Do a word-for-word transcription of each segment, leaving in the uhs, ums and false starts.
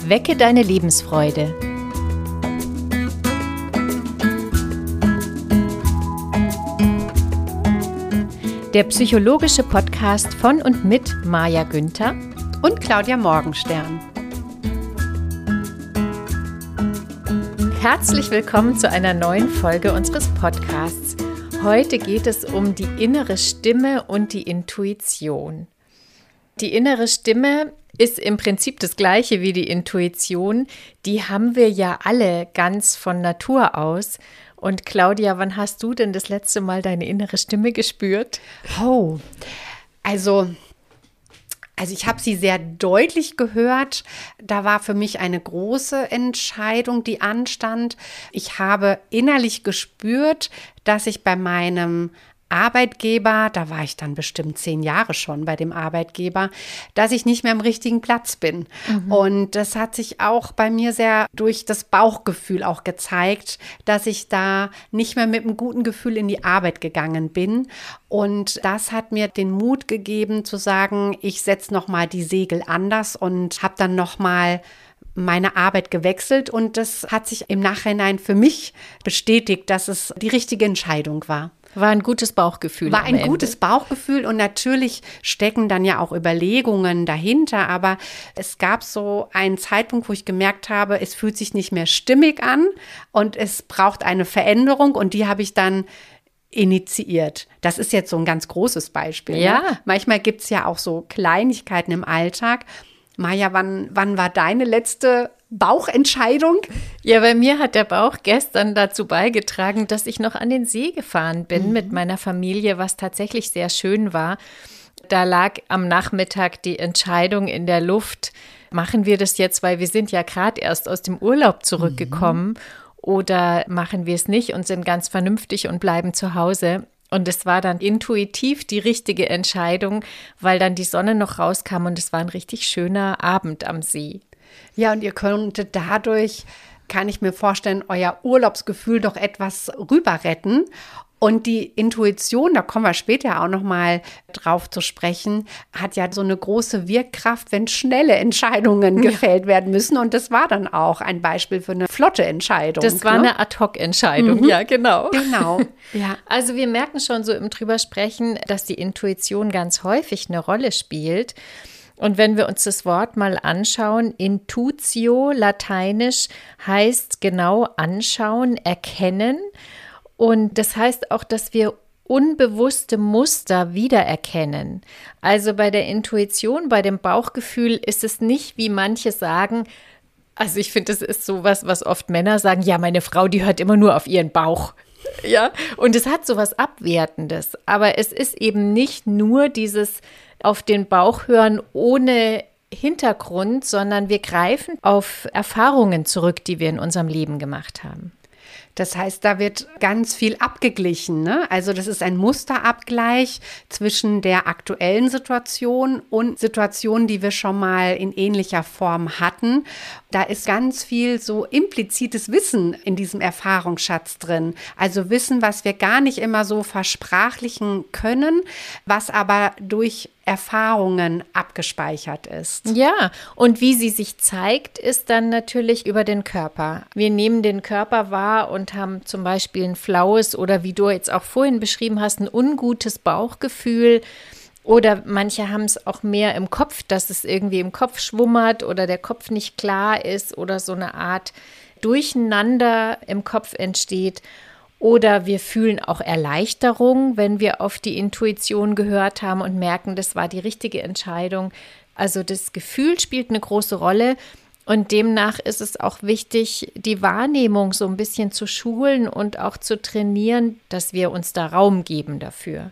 Wecke deine Lebensfreude. Der psychologische Podcast von und mit Maja Günther und Claudia Morgenstern. Herzlich willkommen zu einer neuen Folge unseres Podcasts. Heute geht es um die innere Stimme und die Intuition. Die innere Stimme ist im Prinzip das Gleiche wie die Intuition. Die haben wir ja alle ganz von Natur aus. Und Claudia, wann hast du denn das letzte Mal deine innere Stimme gespürt? Oh, also... Also ich habe sie sehr deutlich gehört. Da war für mich eine große Entscheidung, die anstand. Ich habe innerlich gespürt, dass ich bei meinem Arbeitgeber, da war ich dann bestimmt zehn Jahre schon bei dem Arbeitgeber, dass ich nicht mehr am richtigen Platz bin. Mhm. Und das hat sich auch bei mir sehr durch das Bauchgefühl auch gezeigt, dass ich da nicht mehr mit einem guten Gefühl in die Arbeit gegangen bin. Und das hat mir den Mut gegeben zu sagen, ich setze nochmal die Segel anders und habe dann nochmal meine Arbeit gewechselt. Und das hat sich im Nachhinein für mich bestätigt, dass es die richtige Entscheidung war. War ein gutes Bauchgefühl. War ein gutes Bauchgefühl und natürlich stecken dann ja auch Überlegungen dahinter, aber es gab so einen Zeitpunkt, wo ich gemerkt habe, es fühlt sich nicht mehr stimmig an und es braucht eine Veränderung und die habe ich dann initiiert. Das ist jetzt so ein ganz großes Beispiel. Ja. Ne? Manchmal gibt es ja auch so Kleinigkeiten im Alltag. Maja, wann, wann war deine letzte Bauchentscheidung? Ja, bei mir hat der Bauch gestern dazu beigetragen, dass ich noch an den See gefahren bin mhm. mit meiner Familie, was tatsächlich sehr schön war. Da lag am Nachmittag die Entscheidung in der Luft, machen wir das jetzt, weil wir sind ja gerade erst aus dem Urlaub zurückgekommen mhm. oder machen wir es nicht und sind ganz vernünftig und bleiben zu Hause. Und es war dann intuitiv die richtige Entscheidung, weil dann die Sonne noch rauskam und es war ein richtig schöner Abend am See. Ja, und ihr könntet dadurch, kann ich mir vorstellen, euer Urlaubsgefühl doch etwas rüber retten. Und die Intuition, da kommen wir später auch noch mal drauf zu sprechen, hat ja so eine große Wirkkraft, wenn schnelle Entscheidungen ja. gefällt werden müssen. Und das war dann auch ein Beispiel für eine flotte Entscheidung. Das war ne? eine Ad-Hoc-Entscheidung, mhm. ja, genau. Genau, ja. Also wir merken schon so im Drübersprechen, dass die Intuition ganz häufig eine Rolle spielt. Und wenn wir uns das Wort mal anschauen, Intutio, lateinisch, heißt genau anschauen, erkennen. Und das heißt auch, dass wir unbewusste Muster wiedererkennen. Also bei der Intuition, bei dem Bauchgefühl ist es nicht, wie manche sagen, also ich finde, das ist sowas, was oft Männer sagen, ja, meine Frau, die hört immer nur auf ihren Bauch. Ja, und es hat sowas Abwertendes. Aber es ist eben nicht nur dieses auf den Bauch hören ohne Hintergrund, sondern wir greifen auf Erfahrungen zurück, die wir in unserem Leben gemacht haben. Das heißt, da wird ganz viel abgeglichen, ne? Also das ist ein Musterabgleich zwischen der aktuellen Situation und Situationen, die wir schon mal in ähnlicher Form hatten. Da ist ganz viel so implizites Wissen in diesem Erfahrungsschatz drin. Also Wissen, was wir gar nicht immer so versprachlichen können, was aber durch Erfahrungen abgespeichert ist. Ja, und wie sie sich zeigt, ist dann natürlich über den Körper. Wir nehmen den Körper wahr und haben zum Beispiel ein flaues oder wie du jetzt auch vorhin beschrieben hast, ein ungutes Bauchgefühl. Oder manche haben es auch mehr im Kopf, dass es irgendwie im Kopf schwummert oder der Kopf nicht klar ist oder so eine Art Durcheinander im Kopf entsteht. Oder wir fühlen auch Erleichterung, wenn wir auf die Intuition gehört haben und merken, das war die richtige Entscheidung. Also das Gefühl spielt eine große Rolle und demnach ist es auch wichtig, die Wahrnehmung so ein bisschen zu schulen und auch zu trainieren, dass wir uns da Raum geben dafür.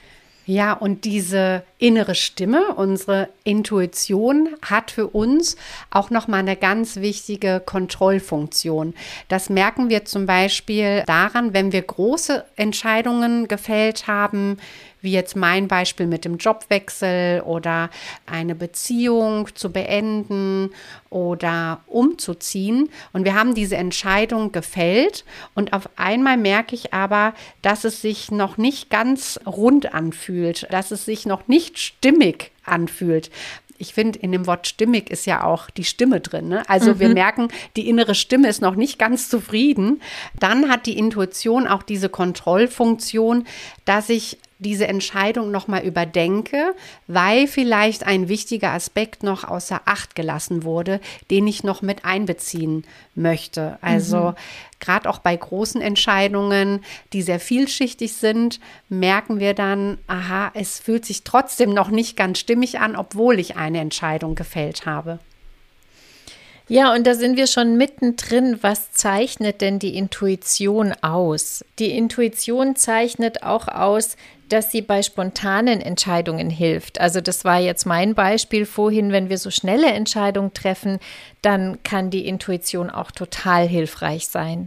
Ja, und diese innere Stimme, unsere Intuition, hat für uns auch nochmal eine ganz wichtige Kontrollfunktion. Das merken wir zum Beispiel daran, wenn wir große Entscheidungen gefällt haben, wie jetzt mein Beispiel mit dem Jobwechsel oder eine Beziehung zu beenden oder umzuziehen. Und wir haben diese Entscheidung gefällt und auf einmal merke ich aber, dass es sich noch nicht ganz rund anfühlt, dass es sich noch nicht stimmig anfühlt. ich finde, in dem Wort stimmig ist ja auch die Stimme drin. Ne? Also mhm. wir merken, die innere Stimme ist noch nicht ganz zufrieden. Dann hat die Intuition auch diese Kontrollfunktion, dass ich diese Entscheidung nochmal überdenke, weil vielleicht ein wichtiger Aspekt noch außer Acht gelassen wurde, den ich noch mit einbeziehen möchte. Also mhm. gerade auch bei großen Entscheidungen, die sehr vielschichtig sind, merken wir dann, aha, es fühlt sich trotzdem noch nicht ganz stimmig an, obwohl ich eine Entscheidung gefällt habe. Ja, und da sind wir schon mittendrin. Was zeichnet denn die Intuition aus? Die Intuition zeichnet auch aus, dass sie bei spontanen Entscheidungen hilft. Also das war jetzt mein Beispiel vorhin, wenn wir so schnelle Entscheidungen treffen, dann kann die Intuition auch total hilfreich sein.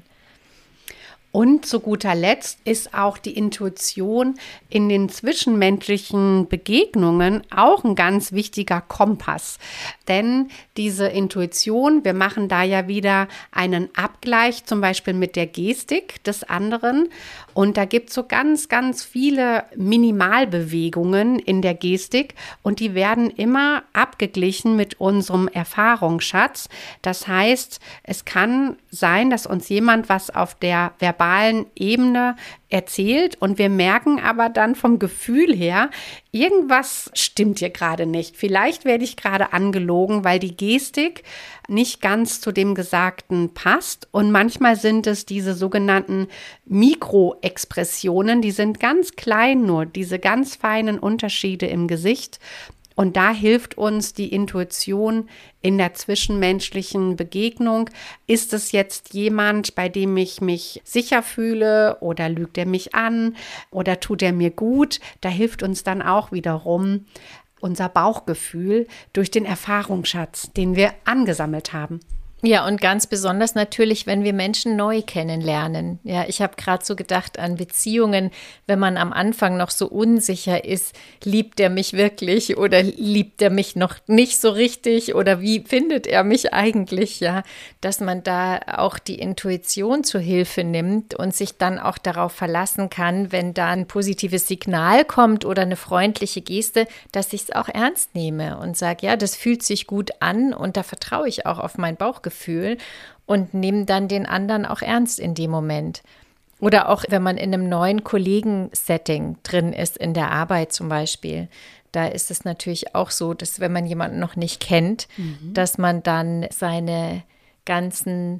Und zu guter Letzt ist auch die Intuition in den zwischenmenschlichen Begegnungen auch ein ganz wichtiger Kompass. Denn diese Intuition, wir machen da ja wieder einen Abgleich, zum Beispiel mit der Gestik des anderen. Und da gibt es so ganz, ganz viele Minimalbewegungen in der Gestik und die werden immer abgeglichen mit unserem Erfahrungsschatz. Das heißt, es kann sein, dass uns jemand was auf der verbalen Ebene erzählt und wir merken aber dann vom Gefühl her, irgendwas stimmt hier gerade nicht. Vielleicht werde ich gerade angelogen, weil die Gestik nicht ganz zu dem Gesagten passt und manchmal sind es diese sogenannten Mikroexpressionen, die sind ganz klein nur, diese ganz feinen Unterschiede im Gesicht. Und da hilft uns die Intuition in der zwischenmenschlichen Begegnung. Ist es jetzt jemand, bei dem ich mich sicher fühle oder lügt er mich an oder tut er mir gut? Da hilft uns dann auch wiederum unser Bauchgefühl durch den Erfahrungsschatz, den wir angesammelt haben. Ja, und ganz besonders natürlich, wenn wir Menschen neu kennenlernen. Ja, ich habe gerade so gedacht an Beziehungen, wenn man am Anfang noch so unsicher ist, liebt er mich wirklich oder liebt er mich noch nicht so richtig oder wie findet er mich eigentlich, ja, dass man da auch die Intuition zu Hilfe nimmt und sich dann auch darauf verlassen kann, wenn da ein positives Signal kommt oder eine freundliche Geste, dass ich es auch ernst nehme und sage, ja, das fühlt sich gut an und da vertraue ich auch auf mein Bauchgefühl. Gefühl und nehmen dann den anderen auch ernst in dem Moment. Oder auch, wenn man in einem neuen Kollegensetting drin ist, in der Arbeit zum Beispiel, da ist es natürlich auch so, dass wenn man jemanden noch nicht kennt, mhm. dass man dann seine ganzen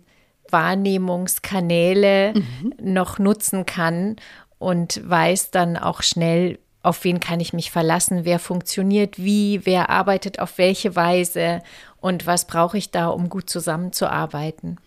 Wahrnehmungskanäle mhm. noch nutzen kann und weiß dann auch schnell, auf wen kann ich mich verlassen, wer funktioniert wie, wer arbeitet auf welche Weise und was brauche ich da, um gut zusammenzuarbeiten.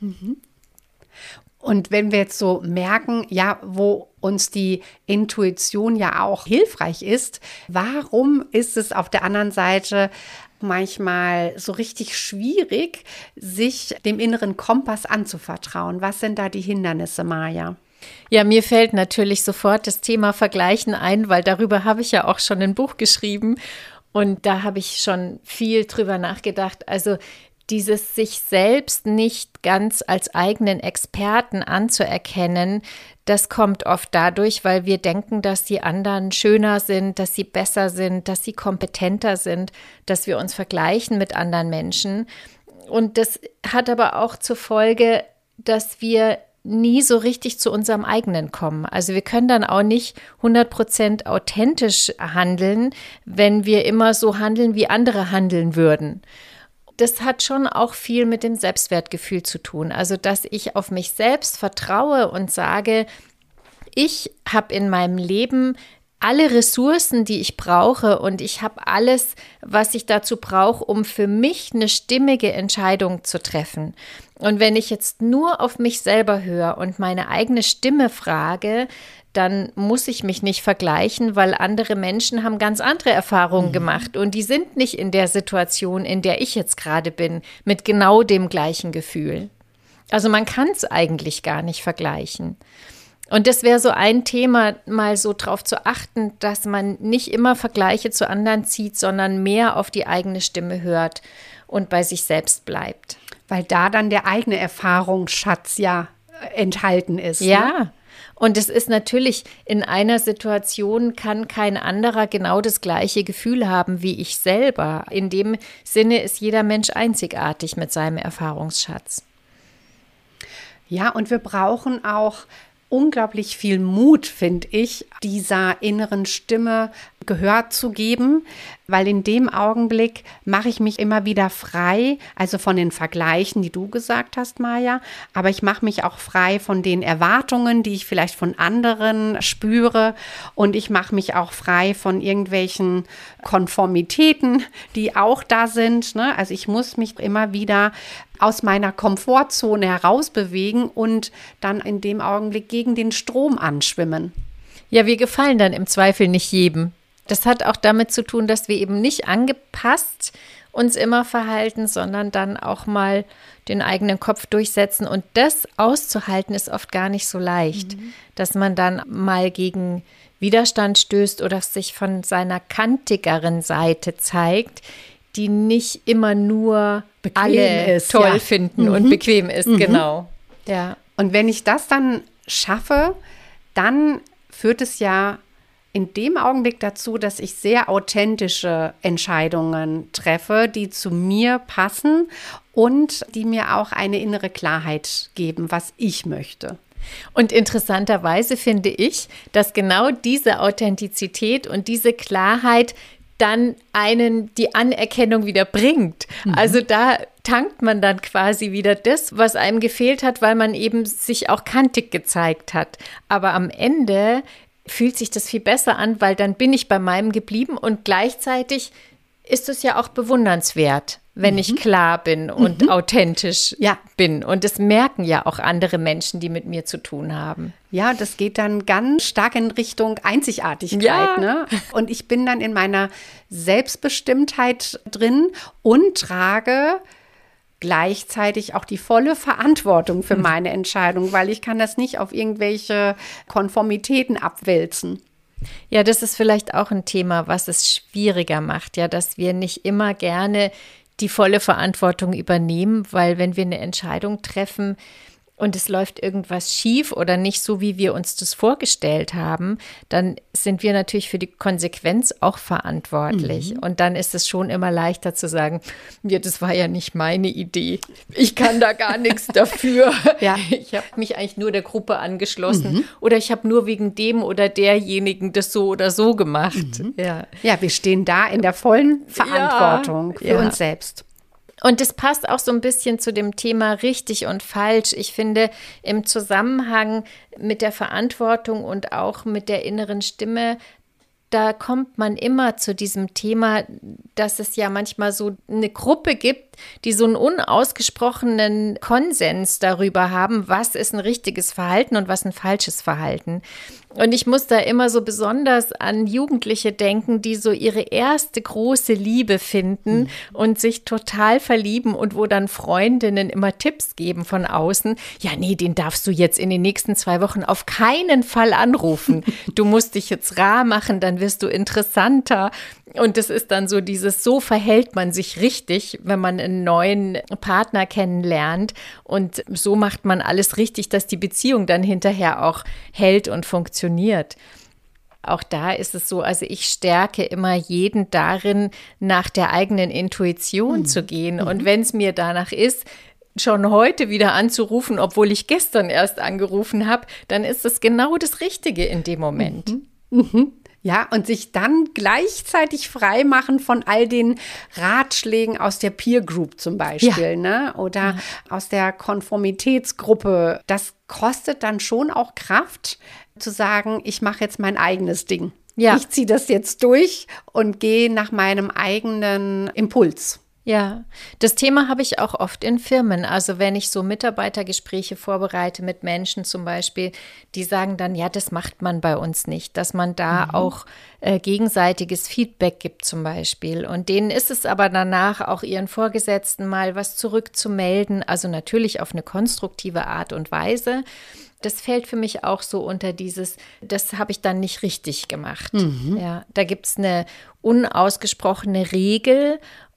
Und wenn wir jetzt so merken, ja, wo uns die Intuition ja auch hilfreich ist, warum ist es auf der anderen Seite manchmal so richtig schwierig, sich dem inneren Kompass anzuvertrauen? Was sind da die Hindernisse, Maja? Ja, mir fällt natürlich sofort das Thema Vergleichen ein, weil darüber habe ich ja auch schon ein Buch geschrieben und da habe ich schon viel drüber nachgedacht. Also dieses sich selbst nicht ganz als eigenen Experten anzuerkennen, das kommt oft dadurch, weil wir denken, dass die anderen schöner sind, dass sie besser sind, dass sie kompetenter sind, dass wir uns vergleichen mit anderen Menschen. Und das hat aber auch zur Folge, dass wir nie so richtig zu unserem eigenen kommen. Also wir können dann auch nicht hundert Prozent authentisch handeln, wenn wir immer so handeln, wie andere handeln würden. Das hat schon auch viel mit dem Selbstwertgefühl zu tun. Also dass ich auf mich selbst vertraue und sage, ich habe in meinem Leben alle Ressourcen, die ich brauche und ich habe alles, was ich dazu brauche, um für mich eine stimmige Entscheidung zu treffen. Und wenn ich jetzt nur auf mich selber höre und meine eigene Stimme frage, dann muss ich mich nicht vergleichen, weil andere Menschen haben ganz andere Erfahrungen mhm. gemacht und die sind nicht in der Situation, in der ich jetzt gerade bin, mit genau dem gleichen Gefühl. Also man kann es eigentlich gar nicht vergleichen. Und das wäre so ein Thema, mal so drauf zu achten, dass man nicht immer Vergleiche zu anderen zieht, sondern mehr auf die eigene Stimme hört und bei sich selbst bleibt. Weil da dann der eigene Erfahrungsschatz ja enthalten ist. Ja, ne? Und es ist natürlich, in einer Situation kann kein anderer genau das gleiche Gefühl haben wie ich selber. In dem Sinne ist jeder Mensch einzigartig mit seinem Erfahrungsschatz. Ja, und wir brauchen auch unglaublich viel Mut, finde ich, dieser inneren Stimme Gehör zu geben, weil in dem Augenblick mache ich mich immer wieder frei, also von den Vergleichen, die du gesagt hast, Maja, aber ich mache mich auch frei von den Erwartungen, die ich vielleicht von anderen spüre, und ich mache mich auch frei von irgendwelchen Konformitäten, die auch da sind, ne? Also ich muss mich immer wieder aus meiner Komfortzone herausbewegen und dann in dem Augenblick gegen den Strom anschwimmen. Ja, wir gefallen dann im Zweifel nicht jedem. Das hat auch damit zu tun, dass wir eben nicht angepasst uns immer verhalten, sondern dann auch mal den eigenen Kopf durchsetzen. Und das auszuhalten ist oft gar nicht so leicht, mhm. dass man dann mal gegen Widerstand stößt oder sich von seiner kantigeren Seite zeigt, die nicht immer nur bequem alle ist, toll ja. finden mhm. und bequem ist, mhm. genau. Ja. Und wenn ich das dann schaffe, dann führt es ja in dem Augenblick dazu, dass ich sehr authentische Entscheidungen treffe, die zu mir passen und die mir auch eine innere Klarheit geben, was ich möchte. Und interessanterweise finde ich, dass genau diese Authentizität und diese Klarheit dann einen die Anerkennung wieder bringt. Mhm. Also da tankt man dann quasi wieder das, was einem gefehlt hat, weil man eben sich auch kantig gezeigt hat. Aber am Ende fühlt sich das viel besser an, weil dann bin ich bei meinem geblieben und gleichzeitig ist es ja auch bewundernswert, wenn mhm. ich klar bin und mhm. authentisch ja. bin. Und das merken ja auch andere Menschen, die mit mir zu tun haben. Ja, das geht dann ganz stark in Richtung Einzigartigkeit. Ja. Ne? Und ich bin dann in meiner Selbstbestimmtheit drin und trage gleichzeitig auch die volle Verantwortung für meine Entscheidung, weil ich kann das nicht auf irgendwelche Konformitäten abwälzen. Ja, das ist vielleicht auch ein Thema, was es schwieriger macht, ja, dass wir nicht immer gerne die volle Verantwortung übernehmen, weil wenn wir eine Entscheidung treffen und es läuft irgendwas schief oder nicht so, wie wir uns das vorgestellt haben, dann sind wir natürlich für die Konsequenz auch verantwortlich. Mhm. Und dann ist es schon immer leichter zu sagen, ja, das war ja nicht meine Idee. Ich kann da gar nichts dafür. Ja. Ich habe mich eigentlich nur der Gruppe angeschlossen mhm. oder ich habe nur wegen dem oder derjenigen das so oder so gemacht. Mhm. Ja. Ja, wir stehen da in der vollen Verantwortung ja. für ja. uns selbst. Und das passt auch so ein bisschen zu dem Thema richtig und falsch. Ich finde, im Zusammenhang mit der Verantwortung und auch mit der inneren Stimme, da kommt man immer zu diesem Thema, dass es ja manchmal so eine Gruppe gibt, die so einen unausgesprochenen Konsens darüber haben, was ist ein richtiges Verhalten und was ein falsches Verhalten. Und ich muss da immer so besonders an Jugendliche denken, die so ihre erste große Liebe finden mhm. und sich total verlieben und wo dann Freundinnen immer Tipps geben von außen. Ja, nee, den darfst du jetzt in den nächsten zwei Wochen auf keinen Fall anrufen. Du musst dich jetzt rar machen, dann wirst du interessanter. Und das ist dann so dieses, so verhält man sich richtig, wenn man einen neuen Partner kennenlernt. Und so macht man alles richtig, dass die Beziehung dann hinterher auch hält und funktioniert. Auch da ist es so, also ich stärke immer jeden darin, nach der eigenen Intuition mhm. zu gehen. Mhm. Und wenn es mir danach ist, schon heute wieder anzurufen, obwohl ich gestern erst angerufen habe, dann ist es genau das Richtige in dem Moment. Mhm. Mhm. Ja, und sich dann gleichzeitig frei machen von all den Ratschlägen aus der Peer Group zum Beispiel, ja. ne? Oder ja. aus der Konformitätsgruppe. Das kostet dann schon auch Kraft, zu sagen, ich mache jetzt mein eigenes Ding. Ja. Ich ziehe das jetzt durch und gehe nach meinem eigenen Impuls. Ja, das Thema habe ich auch oft in Firmen. Also wenn ich so Mitarbeitergespräche vorbereite mit Menschen zum Beispiel, die sagen dann, ja, das macht man bei uns nicht, dass man da mhm. auch äh, gegenseitiges Feedback gibt zum Beispiel. Und denen ist es aber danach auch ihren Vorgesetzten mal was zurückzumelden, also natürlich auf eine konstruktive Art und Weise. Das fällt für mich auch so unter dieses, das habe ich dann nicht richtig gemacht. Mhm. Ja, da gibt es eine unausgesprochene Regel.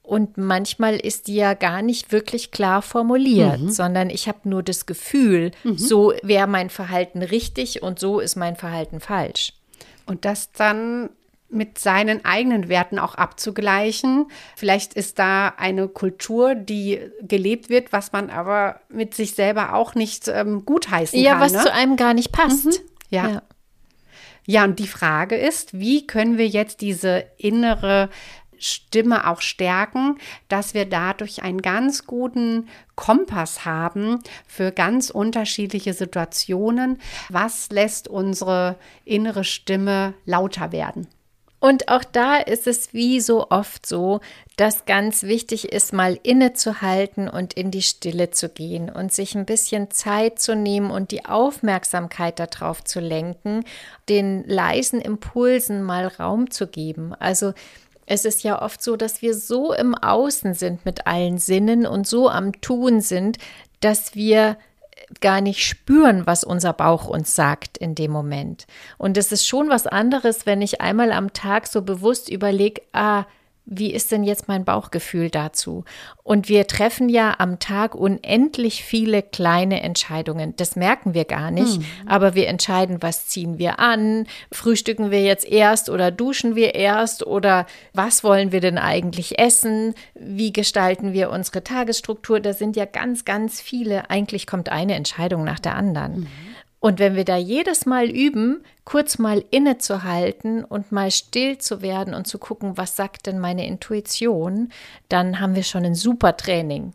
Und manchmal ist die ja gar nicht wirklich klar formuliert, mhm. sondern ich habe nur das Gefühl, mhm. so wäre mein Verhalten richtig und so ist mein Verhalten falsch. Und das dann mit seinen eigenen Werten auch abzugleichen. Vielleicht ist da eine Kultur, die gelebt wird, was man aber mit sich selber auch nicht ähm, gutheißen ja, kann. Ja, was ne? zu einem gar nicht passt. Mhm. Ja. ja. Ja, und die Frage ist, wie können wir jetzt diese innere Stimme auch stärken, dass wir dadurch einen ganz guten Kompass haben für ganz unterschiedliche Situationen. Was lässt unsere innere Stimme lauter werden? Und auch da ist es wie so oft so, dass ganz wichtig ist, mal innezuhalten und in die Stille zu gehen und sich ein bisschen Zeit zu nehmen und die Aufmerksamkeit darauf zu lenken, den leisen Impulsen mal Raum zu geben. Also es ist ja oft so, dass wir so im Außen sind mit allen Sinnen und so am Tun sind, dass wir gar nicht spüren, was unser Bauch uns sagt in dem Moment. Und es ist schon was anderes, wenn ich einmal am Tag so bewusst überlege, ah, wie ist denn jetzt mein Bauchgefühl dazu? Und wir treffen ja am Tag unendlich viele kleine Entscheidungen. Das merken wir gar nicht, mhm. aber wir entscheiden, was ziehen wir an? Frühstücken wir jetzt erst oder duschen wir erst? Oder was wollen wir denn eigentlich essen? Wie gestalten wir unsere Tagesstruktur? Da sind ja ganz, ganz viele. Eigentlich kommt eine Entscheidung nach der anderen. Mhm. Und wenn wir da jedes Mal üben, kurz mal innezuhalten und mal still zu werden und zu gucken, was sagt denn meine Intuition, dann haben wir schon ein super Training.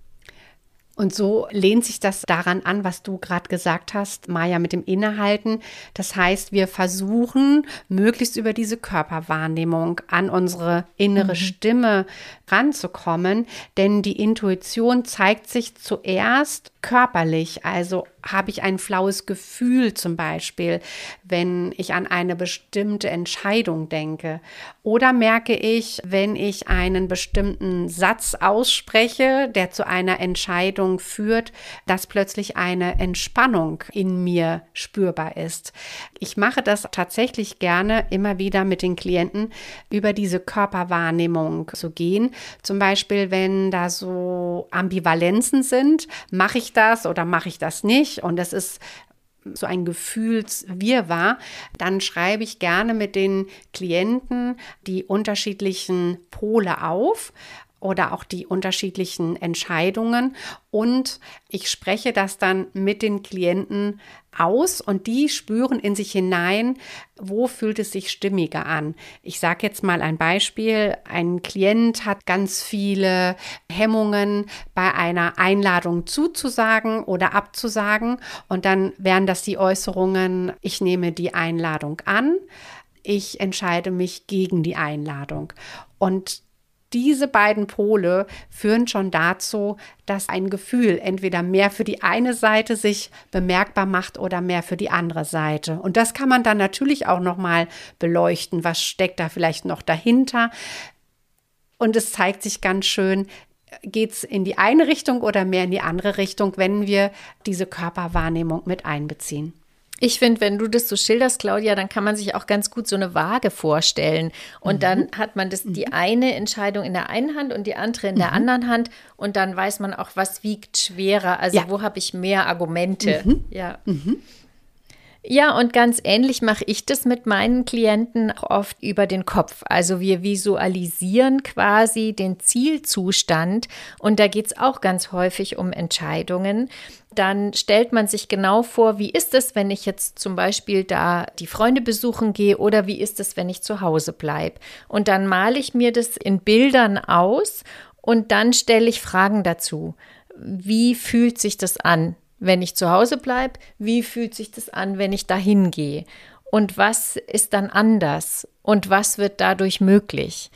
Und so lehnt sich das daran an, was du gerade gesagt hast, Maja, mit dem Innehalten. Das heißt, wir versuchen, möglichst über diese Körperwahrnehmung an unsere innere mhm. Stimme ranzukommen, denn die Intuition zeigt sich zuerst körperlich. Also habe ich ein flaues Gefühl zum Beispiel, wenn ich an eine bestimmte Entscheidung denke. Oder merke ich, wenn ich einen bestimmten Satz ausspreche, der zu einer Entscheidung führt, dass plötzlich eine Entspannung in mir spürbar ist. Ich mache das tatsächlich gerne immer wieder mit den Klienten, über diese Körperwahrnehmung zu gehen. Zum Beispiel, wenn da so Ambivalenzen sind, mache ich das oder mache ich das nicht? Und das ist so ein Gefühlswirrwarr, dann schreibe ich gerne mit den Klienten die unterschiedlichen Pole auf oder auch die unterschiedlichen Entscheidungen und ich spreche das dann mit den Klienten aus und die spüren in sich hinein, wo fühlt es sich stimmiger an. Ich sage jetzt mal ein Beispiel. Ein Klient hat ganz viele Hemmungen, bei einer Einladung zuzusagen oder abzusagen und dann wären das die Äußerungen, ich nehme die Einladung an, ich entscheide mich gegen die Einladung. Und diese beiden Pole führen schon dazu, dass ein Gefühl entweder mehr für die eine Seite sich bemerkbar macht oder mehr für die andere Seite. Und das kann man dann natürlich auch nochmal beleuchten. Was steckt da vielleicht noch dahinter? Und es zeigt sich ganz schön, geht es in die eine Richtung oder mehr in die andere Richtung, wenn wir diese Körperwahrnehmung mit einbeziehen. Ich finde, wenn du das so schilderst, Claudia, dann kann man sich auch ganz gut so eine Waage vorstellen. Und mhm. dann hat man das, die eine Entscheidung in der einen Hand und die andere in der mhm. anderen Hand. Und dann weiß man auch, was wiegt schwerer. Also ja. wo habe ich mehr Argumente? Mhm. Ja. Mhm. Ja, und ganz ähnlich mache ich das mit meinen Klienten auch oft über den Kopf. Also wir visualisieren quasi den Zielzustand und da geht es auch ganz häufig um Entscheidungen. Dann stellt man sich genau vor, wie ist es, wenn ich jetzt zum Beispiel da die Freunde besuchen gehe oder wie ist es, wenn ich zu Hause bleibe. Und dann male ich mir das in Bildern aus und dann stelle ich Fragen dazu. Wie fühlt sich das an? Wenn ich zu Hause bleibe, wie fühlt sich das an, wenn ich dahin gehe? Und was ist dann anders? Und was wird dadurch möglich?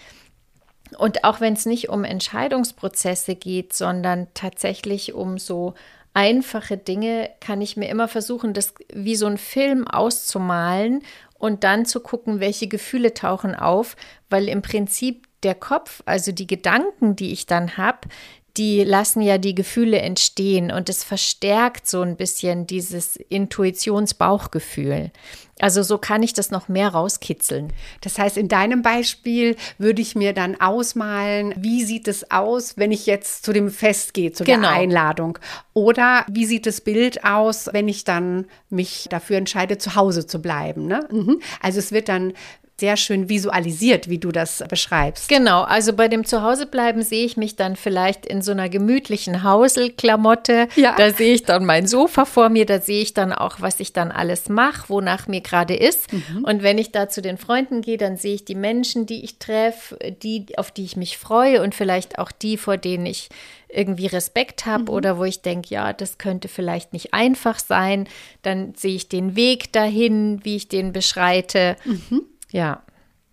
Und auch wenn es nicht um Entscheidungsprozesse geht, sondern tatsächlich um so einfache Dinge, kann ich mir immer versuchen, das wie so ein Film auszumalen und dann zu gucken, welche Gefühle tauchen auf, weil im Prinzip der Kopf, also die Gedanken, die ich dann habe, die lassen ja die Gefühle entstehen und es verstärkt so ein bisschen dieses Intuitions-Bauchgefühl. Also so kann ich das noch mehr rauskitzeln. Das heißt, in deinem Beispiel würde ich mir dann ausmalen, wie sieht es aus, wenn ich jetzt zu dem Fest gehe, zu Genau. der Einladung? Oder wie sieht das Bild aus, wenn ich dann mich dafür entscheide, zu Hause zu bleiben? Ne? Mhm. Also es wird dann sehr schön visualisiert, wie du das beschreibst. Genau, also bei dem Zuhausebleiben sehe ich mich dann vielleicht in so einer gemütlichen Hauselklamotte. Ja. Da sehe ich dann mein Sofa vor mir, da sehe ich dann auch, was ich dann alles mache, wonach mir gerade ist. Mhm. Und wenn ich da zu den Freunden gehe, dann sehe ich die Menschen, die ich treffe, die, auf die ich mich freue und vielleicht auch die, vor denen ich irgendwie Respekt habe mhm. oder wo ich denke, ja, das könnte vielleicht nicht einfach sein. Dann sehe ich den Weg dahin, wie ich den beschreite. Mhm. Ja.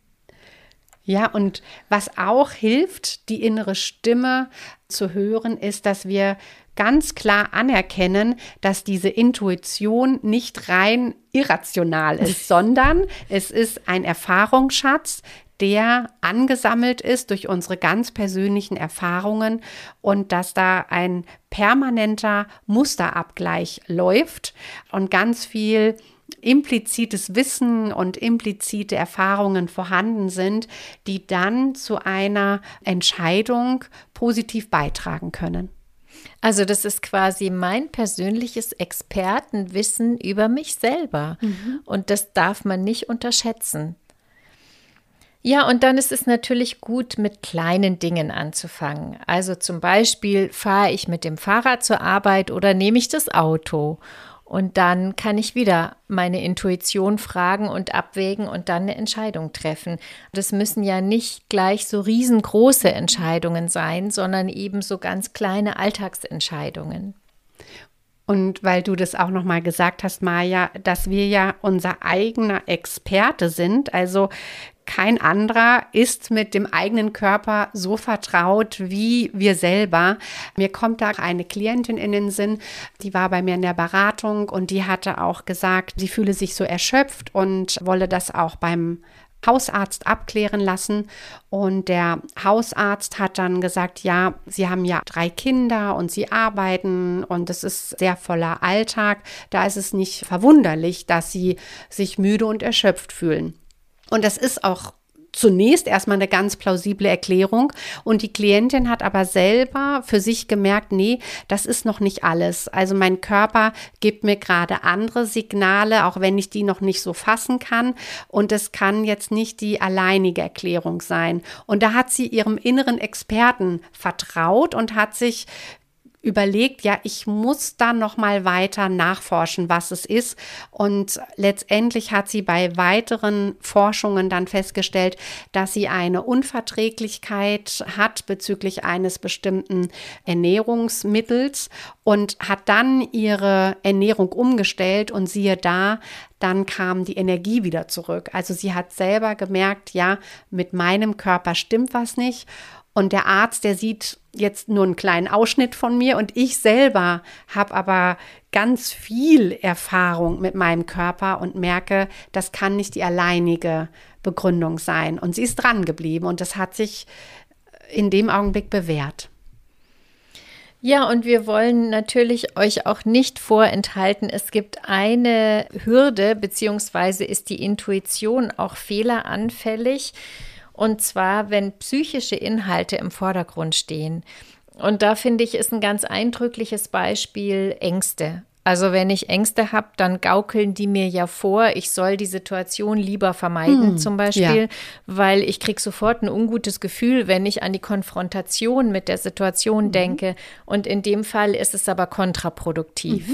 Ja, und was auch hilft, die innere Stimme zu hören, ist, dass wir ganz klar anerkennen, dass diese Intuition nicht rein irrational ist, sondern es ist ein Erfahrungsschatz, der angesammelt ist durch unsere ganz persönlichen Erfahrungen und dass da ein permanenter Musterabgleich läuft und ganz viel implizites Wissen und implizite Erfahrungen vorhanden sind, die dann zu einer Entscheidung positiv beitragen können. Also das ist quasi mein persönliches Expertenwissen über mich selber. Mhm. Und das darf man nicht unterschätzen. Ja, und dann ist es natürlich gut, mit kleinen Dingen anzufangen. Also zum Beispiel, fahre ich mit dem Fahrrad zur Arbeit oder nehme ich das Auto? Und dann kann ich wieder meine Intuition fragen und abwägen und dann eine Entscheidung treffen. Das müssen ja nicht gleich so riesengroße Entscheidungen sein, sondern eben so ganz kleine Alltagsentscheidungen. Und weil du das auch nochmal gesagt hast, Maja, dass wir ja unser eigener Experte sind, also kein anderer ist mit dem eigenen Körper so vertraut wie wir selber. Mir kommt da eine Klientin in den Sinn, die war bei mir in der Beratung und die hatte auch gesagt, sie fühle sich so erschöpft und wolle das auch beim Hausarzt abklären lassen. Und der Hausarzt hat dann gesagt, ja, sie haben ja drei Kinder und sie arbeiten und es ist sehr voller Alltag. Da ist es nicht verwunderlich, dass sie sich müde und erschöpft fühlen. Und das ist auch zunächst erstmal eine ganz plausible Erklärung. Und die Klientin hat aber selber für sich gemerkt, nee, das ist noch nicht alles. Also mein Körper gibt mir gerade andere Signale, auch wenn ich die noch nicht so fassen kann. Und es kann jetzt nicht die alleinige Erklärung sein. Und da hat sie ihrem inneren Experten vertraut und hat sich überlegt, ja, ich muss da noch mal weiter nachforschen, was es ist. Und letztendlich hat sie bei weiteren Forschungen dann festgestellt, dass sie eine Unverträglichkeit hat bezüglich eines bestimmten Ernährungsmittels und hat dann ihre Ernährung umgestellt und siehe da, dann kam die Energie wieder zurück. Also sie hat selber gemerkt, ja, mit meinem Körper stimmt was nicht. Und der Arzt, der sieht jetzt nur einen kleinen Ausschnitt von mir und ich selber habe aber ganz viel Erfahrung mit meinem Körper und merke, das kann nicht die alleinige Begründung sein. Und sie ist dran geblieben und das hat sich in dem Augenblick bewährt. Ja, und wir wollen natürlich euch auch nicht vorenthalten, es gibt eine Hürde, beziehungsweise ist die Intuition auch fehleranfällig. Und zwar, wenn psychische Inhalte im Vordergrund stehen. Und da finde ich, ist ein ganz eindrückliches Beispiel Ängste. Also wenn ich Ängste habe, dann gaukeln die mir ja vor, ich soll die Situation lieber vermeiden hm, zum Beispiel, ja. Weil ich kriege sofort ein ungutes Gefühl, wenn ich an die Konfrontation mit der Situation mhm. denke. Und in dem Fall ist es aber kontraproduktiv. Mhm.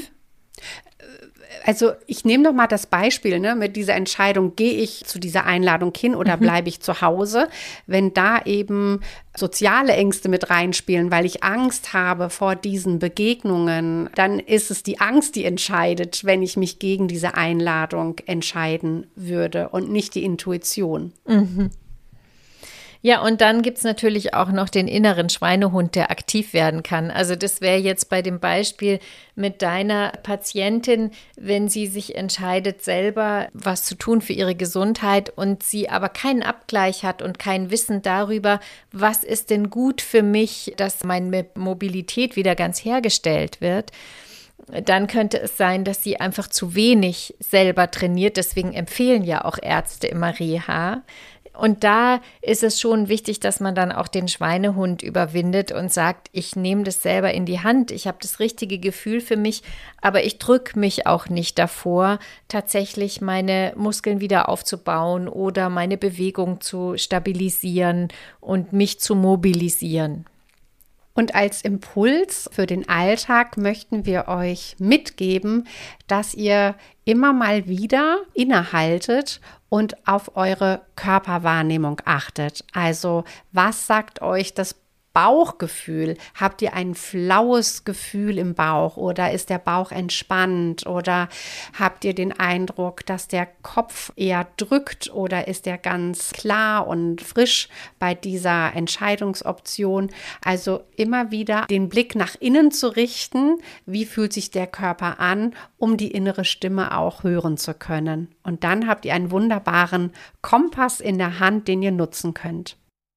Also ich nehme noch mal das Beispiel, ne, mit dieser Entscheidung, gehe ich zu dieser Einladung hin oder mhm. bleibe ich zu Hause? Wenn da eben soziale Ängste mit reinspielen, weil ich Angst habe vor diesen Begegnungen, dann ist es die Angst, die entscheidet, wenn ich mich gegen diese Einladung entscheiden würde und nicht die Intuition. Mhm. Ja, und dann gibt es natürlich auch noch den inneren Schweinehund, der aktiv werden kann. Also das wäre jetzt bei dem Beispiel mit deiner Patientin, wenn sie sich entscheidet, selber was zu tun für ihre Gesundheit und sie aber keinen Abgleich hat und kein Wissen darüber, was ist denn gut für mich, dass meine Mobilität wieder ganz hergestellt wird. Dann könnte es sein, dass sie einfach zu wenig selber trainiert. Deswegen empfehlen ja auch Ärzte immer Reha. Und da ist es schon wichtig, dass man dann auch den Schweinehund überwindet und sagt, ich nehme das selber in die Hand, ich habe das richtige Gefühl für mich, aber ich drücke mich auch nicht davor, tatsächlich meine Muskeln wieder aufzubauen oder meine Bewegung zu stabilisieren und mich zu mobilisieren. Und als Impuls für den Alltag möchten wir euch mitgeben, dass ihr immer mal wieder innehaltet und auf eure Körperwahrnehmung achtet. Also, was sagt euch das Bauchgefühl? Habt ihr ein flaues Gefühl im Bauch oder ist der Bauch entspannt oder habt ihr den Eindruck, dass der Kopf eher drückt oder ist er ganz klar und frisch bei dieser Entscheidungsoption? Also immer wieder den Blick nach innen zu richten, wie fühlt sich der Körper an, um die innere Stimme auch hören zu können. Und dann habt ihr einen wunderbaren Kompass in der Hand, den ihr nutzen könnt.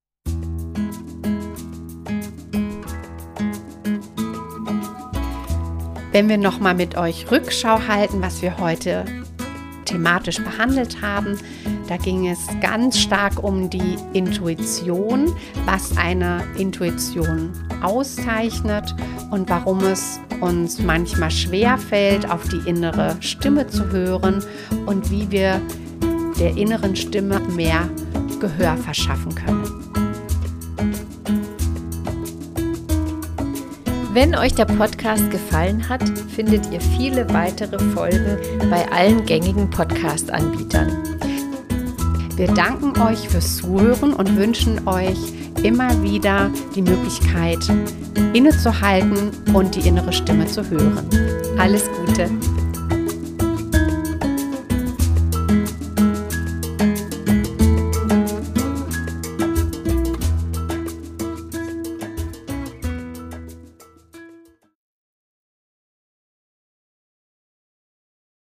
Wenn wir nochmal mit euch Rückschau halten, was wir heute thematisch behandelt haben, da ging es ganz stark um die Intuition, was eine Intuition auszeichnet und warum es uns manchmal schwerfällt, auf die innere Stimme zu hören und wie wir der inneren Stimme mehr Gehör verschaffen können. Wenn euch der Podcast gefallen hat, findet ihr viele weitere Folgen bei allen gängigen Podcast-Anbietern. Wir danken euch fürs Zuhören und wünschen euch immer wieder die Möglichkeit, innezuhalten und die innere Stimme zu hören. Alles Gute!